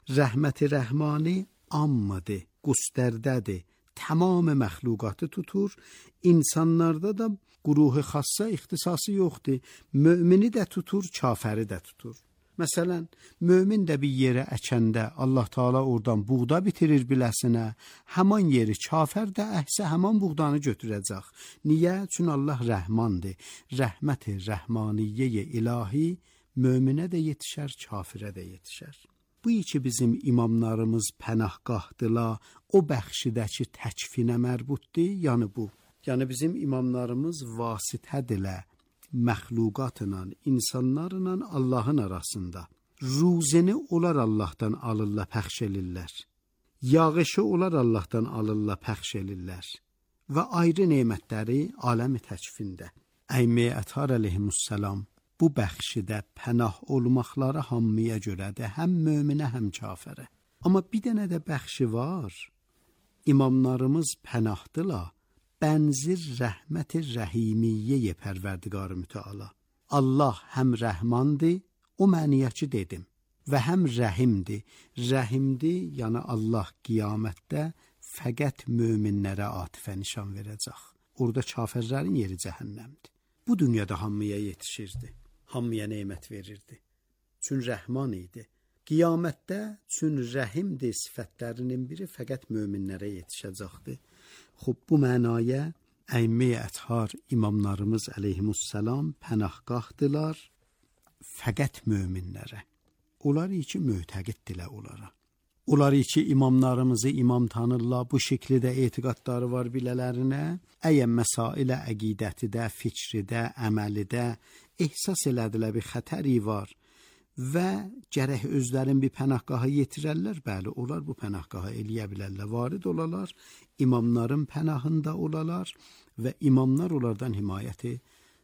Rəhməti rəhmani ammadır, qustərdədir. Tamam məxluqatı tutur. İnsanlarda da quruhu xassa ixtisası yoxdur. Mömini də tutur, kafiri də tutur. Məsələn, mömin də bir yerə əkəndə Allah Taala oradan buğda bitirir biləsinə, həman yeri kafir də əhsə həman buğdanı götürəcək. Niyə? Çünki Allah rəhmandır. Rəhməti rəhmaniyyə ilahi möminə də yetişər, kafirə də yetişər. Bu iki bizim imamlarımız pənahgahdılar, o bəxşidəki təkfinə mərbutdur, yəni bu. Yəni bizim imamlarımız vasitədirlər. Məxluqatla, insanlarla Allahın arasında. Ruzini onlar Allahdan alırlar, pəxş elirlər. Yağışı onlar Allahdan alırlar, pəxş elirlər. Və ayrı nemətləri aləmi təkfində. Əymə Ətər əleyhissalam bu bəxşidə pənah olmaqları hamıya görədir, həm möminə, həm kafirə. Amma bir dənə də bəxşi var. İmamlarımız pənahdılar. Bənzir rəhməti rəhimiyyə pərverdigarı mütəala. Allah həm rəhmandır, o məniyyəçi dedim, və həm rəhimdir. Rəhimdir, yəni Allah qiyamətdə fəqət möminlərə atifə nişan verəcək. Orada kafirlərin yeri cəhənnəmdir. Bu dünyada hamıya yetişirdi, hamıya nemət verirdi. Çün rəhman idi. Qiyamətdə çün rəhimdir sifətlərinin biri fəqət möminlərə yetişəcəkdir. Xub bu mənaya Əymə Ətər imamlarımız əleyhimussalam pənahgahdılar fəqət möminlərə. Onlar iki mötəqiddirlər onlara. Onlar iki imamlarımızı imam tanırlar, bu şəkildə etiqadları var bilələrinə. Əgər məsailə əqidətidə, fikridə, əməlidə ehsas elədilər bir xətəri var və gərək özlərin bir pənahgaha yetirərlər, bəli, onlar bu pənahgaha eləyə bilərlər, varid olalar, imamların pənahında olalar və imamlar onlardan himayəti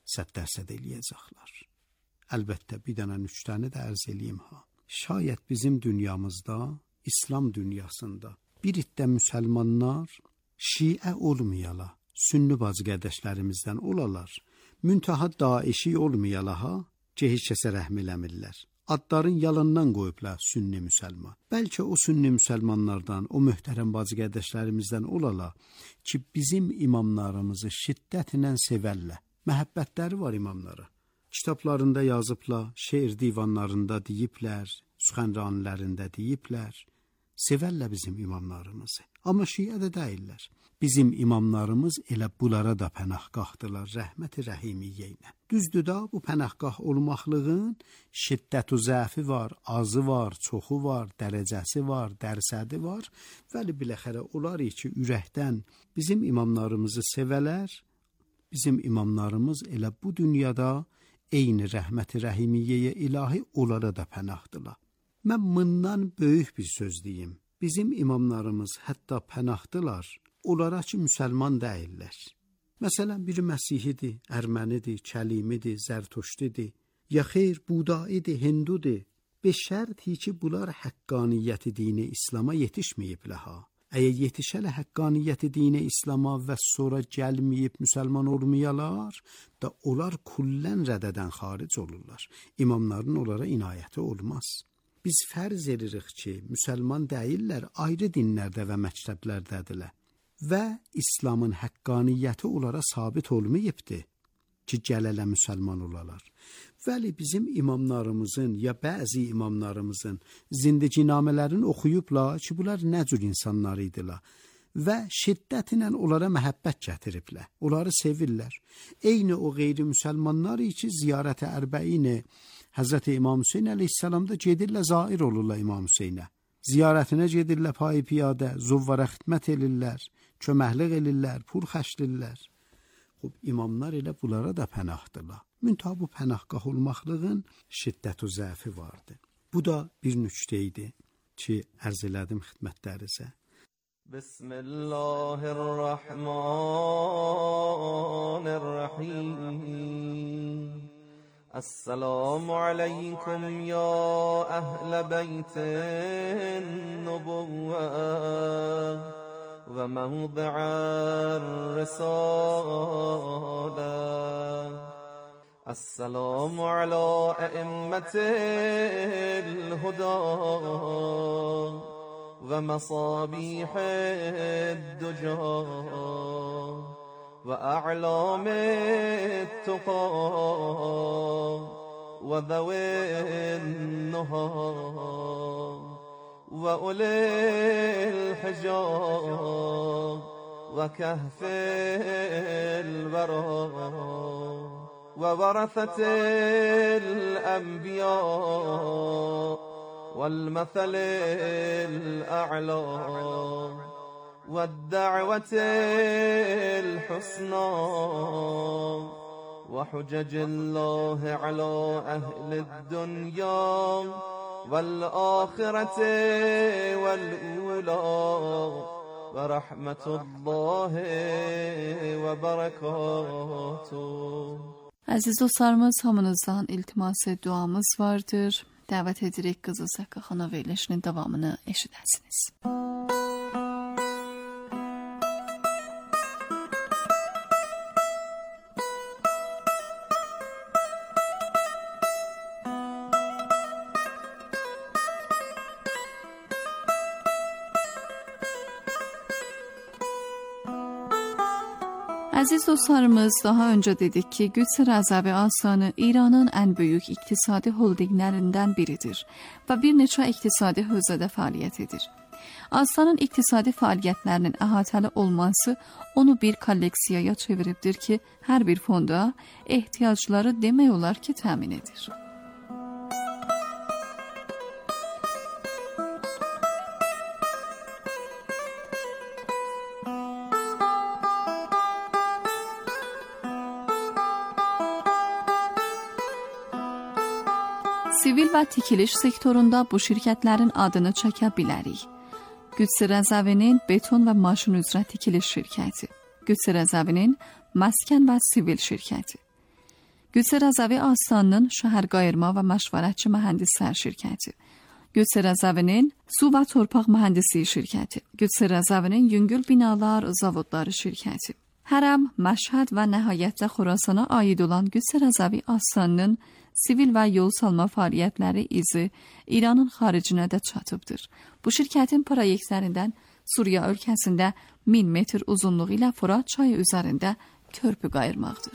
100% eləyəcəklər. Əlbəttə, bir dənə nüktəni də ərz eləyim ha. Şayət bizim dünyamızda, İslam dünyasında bir iddə müsəlmanlar şiə olmayala, sünni bacı qardaşlarımızdan olalar, müntaha daişi olmayala ha, ki heç kəsə rəhm eləmirlər. Adların yalandan qoyublar sünni müsəlman. Bəlkə o sünni müsəlmanlardan, o möhtərəm bacı qardaşlarımızdan olala ki, bizim imamlarımızı şiddətlə sevərlər. Məhəbbətləri var imamlara. Kitablarında yazıblar, şeir divanlarında deyiblər, süxənranlərində deyiblər. Sevərlər bizim imamlarımızı. Amma şiədə deyirlər. Bizim imamlarımız elə bunlara da pənahgahdılar, rəhməti rəhimiyyə ilə. Düzdür da, bu pənahgah olmaqlığın şiddət u zəfi var, azı var, çoxu var, dərəcəsi var, dərsədi var. Vəli biləxərə onlar ki, ürəkdən bizim imamlarımızı sevələr, bizim imamlarımız elə bu dünyada eyni rəhməti rəhimiyyəyə ilahi onlara da pənahdılar. Mən bundan böyük bir söz deyim. Bizim imamlarımız hətta pənahdılar, onlara ki, müsəlman deyirlər. Məsələn, biri Məsihidir, Ərmənidir, Kəlimidir, Zərtuştidir, ya xeyr, Budaidir, Hindudur. Be şərti ki, bunlar həqqaniyyəti dini İslama yetişməyiblər ha. Əgər yetişələ həqqaniyyəti dini İslama və sonra gəlməyib müsəlman olmayalar, da onlar kullən rədədən xaric olurlar. İmamların onlara inayəti olmaz. Biz fərz edirik ki, müsəlman deyirlər, ayrı dinlərdə və məktəblərdədirlər. Və İslamın həqqaniyyəti onlara sabit olmayıbdır ki, gələlə müsəlman olalar. Vəli bizim imamlarımızın ya bəzi imamlarımızın zindicinamələrini oxuyublar ki, bunlar nə cür insanlar idilər və şiddətlə onlara məhəbbət gətiriblər, onları sevirlər. Eyni o qeyri-müsəlmanlar ki, ziyarət-i ərbəini Həzrəti İmam Hüseyin əleyhissalamda gedirlər, zair olurlar İmam Hüseynə. Ziyarətinə gedirlər payı piyadə, zuvvara xidmət elirlər, köməklik elirlər, pul xərclirlər. Xub, imamlar elə bunlara da pənahdılar. Müntah bu pənahgah olmaqlığın şiddət u zəfi vardı. Bu da bir nüktə idi ki, ərz elədim xidmətlərinizə. Bismillahirrahmanirrahim. Esselamu aleykum ya ehl beytin nubuvve ve mevdi'ar risale. السلام على أئمة الهدى ومصابيح الدجى وأعلام التقى وذوي النهى وأولي الحجى وكهف الورى وورثة الأنبياء والمثل الأعلى والدعوة الحسنى وحجج الله على أهل الدنيا والآخرة والأولى ورحمة الله وبركاته. Əziz dostlarımız, hamınızdan iltiması duamız vardır. Dəvət edirik Qızıl Saqqa xana verilişinin davamını eşidəsiniz. Əziz dostlarımız, daha önce dedik ki, Güds Rəzəvi Astanı İranın ən böyük iqtisadi holdinglərindən biridir və bir neçə iqtisadi hövzədə fəaliyyət edir. Astanın iqtisadi fəaliyyətlərinin əhatəli olması onu bir kolleksiyaya çeviribdir ki, hər bir fonda ehtiyacları demək olar ki, təmin edir. Sivil və tikiliş sektorunda bu şirkətlərin adını çəkə bilərik. Güds Rəzəvinin beton və maşın üzrə tikiliş şirkəti, Güds Rəzəvinin məskən və sivil şirkəti, Güds Rəzəvi Astanının şəhər qayırma və məşvərətçi mühəndislər şirkəti, Güds Rəzəvinin su və torpaq mühəndisliyi şirkəti, Güds Rəzəvinin yüngül binalar zavodları şirkəti, Hərəm, Məşhəd və nəhayətdə Xorasana aid olan Güds Rəzəvi Astanının sivil və yol salma fəaliyyətləri izi İranın xaricinə də çatıbdır. Bu şirkətin proyektlərindən Suriya ölkəsində 1000 metr uzunluğu ilə Fırat çayı üzərində körpü qayırmaqdır.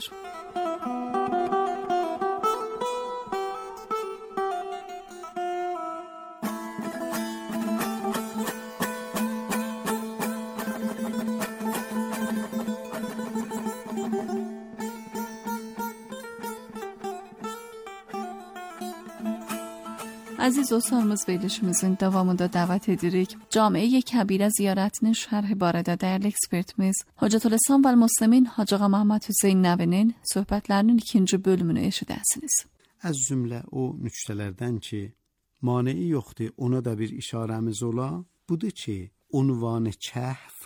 Əziz dostlarımız, verilişimizin davamında dəvət edirik. Camiə-i Kəbirə ziyarətinin şərhi barədə dəyərli ekspertimiz Hocatülislam və Müslimin Hacı Ağa Məhəmməd Hüseyn Nəvinin söhbətlərinin 2-ci bölümünü eşidəsiniz. Az cümlə o nüqtələrdən ki, maneyi yoxdur, ona da bir işarəmiz ola, budur ki, unvanı kəhf,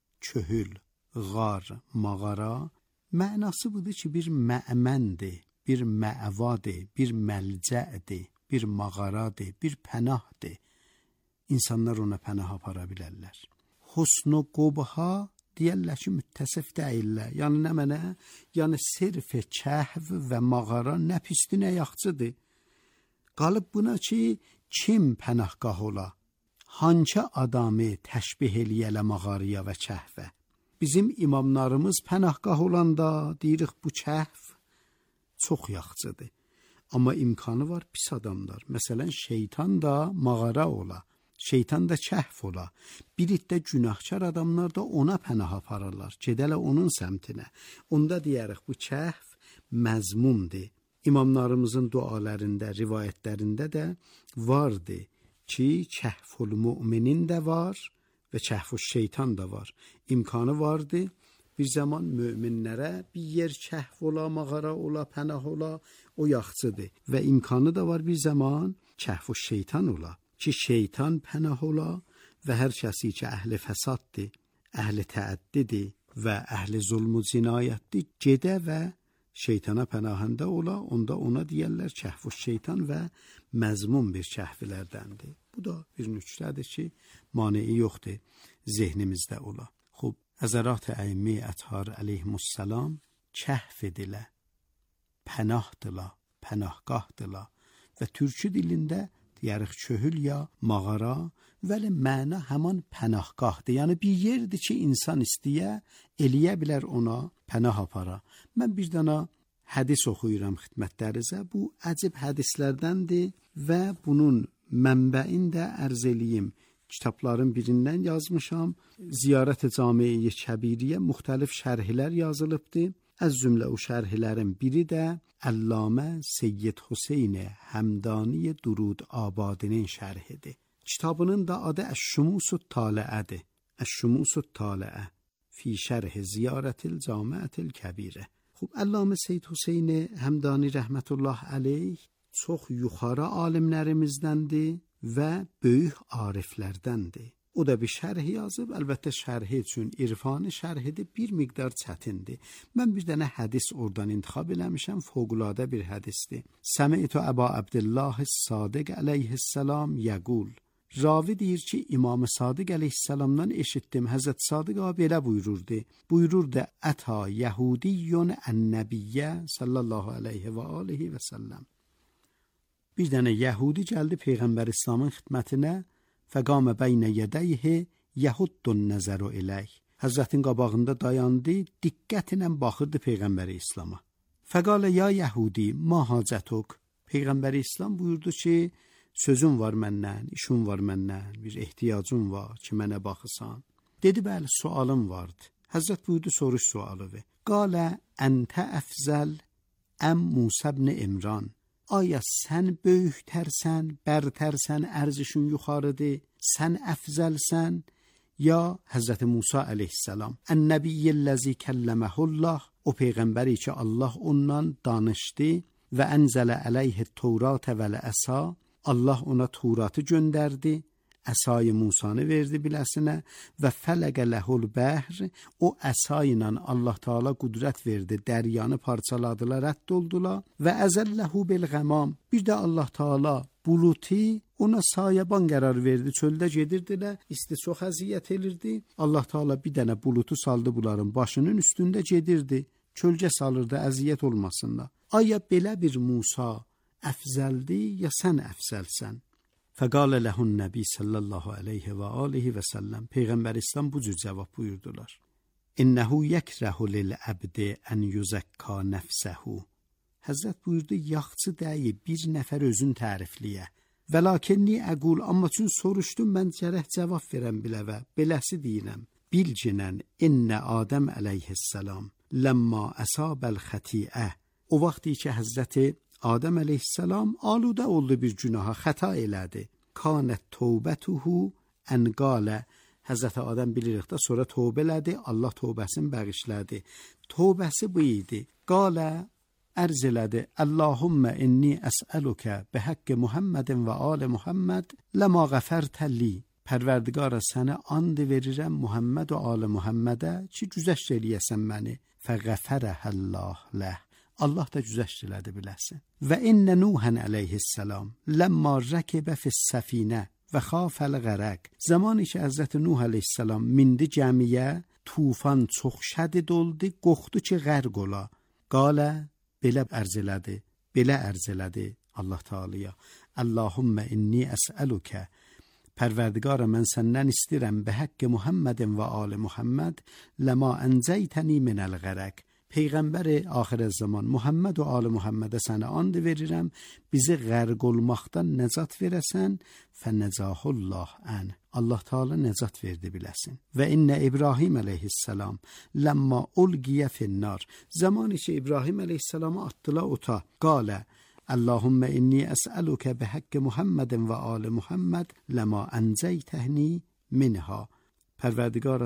köhül,ğar, mağara, mənası budur ki, bir mə'məndir, bir mə'vadır, bir məlcədir, bir mağaradır, bir pənahdır. İnsanlar ona pənah apara bilərlər. Husnu qobha deyərlər ki, müttəsif deyirlər. Yəni nə mənə? Yəni sirf kəhv və mağara nə pisdir, nə yaxçıdır. Qalıb buna ki, kim pənahgah ola? Hançə adamı təşbih eləyələ mağaraya və kəhvə? Bizim imamlarımız pənahgah olanda deyirik bu kəhv çox yaxçıdır. Amma imkanı var pis adamlar. Məsələn, şeytan da mağara ola, şeytan da kəhf ola. Bir iddə günahkar adamlar da ona pənah aparırlar. Gedələ onun səmtinə. Onda deyərik bu kəhf məzmumdur. İmamlarımızın dualarında, rivayətlərində də vardı ki, kəhful müminin də var və kəhful şeytan da var. İmkanı vardı. Bir zaman möminlərə bir yer kəhf ola, mağara ola, pənah ola, o yaxçıdır. Və imkanı da var bir zaman kəhf-u şeytan ola. Ki şeytan pənah ola və hər kəsi ki əhli fəsaddır, əhli təəddidir və əhli zulmü cinayətdir, gedə və şeytana pənahəndə ola, onda ona deyərlər kəhf-u şeytan və məzmun bir kəhvlərdəndir. Bu da bir nüktədir ki, maneyi yoxdur zehnimizdə ola. Xub, Həzərat-ı Əymə Əthar əleyhimussalam kəhf edilə. pənahdıla, pənahgahdıla və türkü dilində deyərik çöhül ya mağara, vəli məna həman pənahgahdır. Yəni bir yerdir ki, insan istəyə, eləyə bilər ona pənah apara. Mən bir dana hədis oxuyuram xidmətlərinizə. Bu əcib hədislərdəndir və bunun mənbəini də ərz eləyim. Kitabların birindən yazmışam. Ziyarət-i Cami-i Kəbiriyyə müxtəlif şərhlər yazılıbdır. Az cümlə o şərhlərin biri də Əllamə Seyyid Hüseyn Həmdani Durud Abadinin şərhidir. Kitabının da adı Əş-Şumusut Taliədir. Əş-Şumusut Taliə fi şərh Ziyarətil Camiətil Kəbirə. Xub, Əllamə Seyyid Hüseyn Həmdani rəhmətullah əleyh çox yuxarı alimlərimizdəndir və böyük ariflərdəndir. O da bir şərh yazıb, əlbəttə şərhi üçün irfani şərhidir, bir miqdar çətindir. Mən bir dənə hədis oradan intixab eləmişəm, fövqəladə bir hədisdir. Səmi'tu Əba Abdullah Sadiq əleyhissalam yəqul. Ravi deyir ki, İmam Sadiq əleyhissalamdan eşitdim. Həzrət Sadiq abi belə buyururdu. Buyururdu, Əta Yəhudiyyun ən-Nəbiyyə sallallahu aleyhi və alihi və səlləm. Bir dənə Yəhudi gəldi Peyğəmbər İslamın xidmətinə. Fəqamə bəynə yədəyhi yəhuddun nəzəru eləyh. Həzrətin qabağında dayandı, diqqətlə baxırdı Peyğəmbəri İslama. Fəqalə ya Yəhudi, ma hacətuk. Peyğəmbəri İslam buyurdu ki, sözün var məndən, işin var məndən, bir ehtiyacın var ki, mənə baxırsan. Dedi, bəli, sualım vardı. Həzrət buyurdu, soruş sualıdır. Qalə, əntə əfzəl əm Musa ibn İmran. Aya sən böyüklərsən, bərtərsən, ərzişin yuxarıdır, sən əfzəlsən, ya Həzrəti Musa əleyhissalam. Ən-Nəbiyyəlləzi kəlləməhullah, o Peyğəmbəri ki, Allah ondan danışdı və ənzələ əleyhi Tevratə vəl-əsa, Allah ona Tevratı göndərdi, əsayı Musanı verdi biləsinə və fələqə ləhul bəhr, o əsa ilə Allah Taala qüdrət verdi, dəryanı parçaladılar, rədd oldular və əzəlləhu bil qəmam. Bir də Allah Taala bulutu ona sayəban qərar verdi, çöldə gedirdilər, isti çox əziyyət elirdi. Allah Taala bir dənə bulutu saldı bunların başının üstündə gedirdi, kölgə salırdı, əziyyət olmasınlar. Aya belə bir Musa əfzəldi, ya sən əfzəlsən? Fəqalə ləhun nəbi sallallahu aleyhi və alihi və səlləm. Peyğəmbər İslam bu cür cavab buyurdular. İnnəhu yəkrəhu lil-əbdi ən yüzəkka nəfsəhu. Həzrət buyurdu, yaxçı deyib bir nəfər özün tərifliyə. Və lakinni əqul, amma üçün soruşdum, mən gərək cavab verəm biləvə, beləsi deyinəm. Bilcinən, innə Adəm əleyhissalam, ləmma əsabəl xətiə. O vaxtı ki, Həzrəti Adəm əleyhissalam aludə oldu bir günaha, xəta elədi. Kanət tövbətuhu ən qalə. Həzrəti Adəm bilirik də, sonra tövbə elədi, Allah tövbəsini bəğişlədi. Tövbəsi bu idi. Qalə, ərz elədi, Allahümmə inni əsəlukə bəhəqqi Muhammedin və ali Muhammed ləma qəfərtəlli. Pərverdigara sənə and verirəm Muhammed və ali Muhammedə ki, güzəşt eləyəsən məni. Fəğəfərəhəllah ləh. Allah da güzəşt elədi biləsin. Və innə Nuhən əleyhissalam ləmma rəkibə fis-səfinə və xafəl qərəq. Zamanı ki, Həzrəti Nuh əleyhissalam mindi gəmiyə, tufan çox şədid oldu, qorxdu ki, qərq ola. Qalə, belə ərz elədi Allah Teala'ya. Allahümmə inni əsəlukə. Pərverdigara, mən səndən istirəm bəhəqqi Muhammedin və ali Muhammed ləma ənzəytəni minəl qərəq. Peyğəmbəri axirət zaman Muhammed və ali Muhammedə sənə and verirəm, bizi qərq olmaqdan nəcat verəsən, fənəcahullah ən. Allah Teala nəcat verdi biləsin. Və innə İbrahim əleyhissalam ləmma ulqiyə finnar. Zamanı ki, İbrahim əleyhissalamı atdılar ota. Qalə, Allahümmə inni əsəlukə bəhəqqi Muhammedin və ali Muhammed ləma ənzəytəhni minha. Pərverdigara,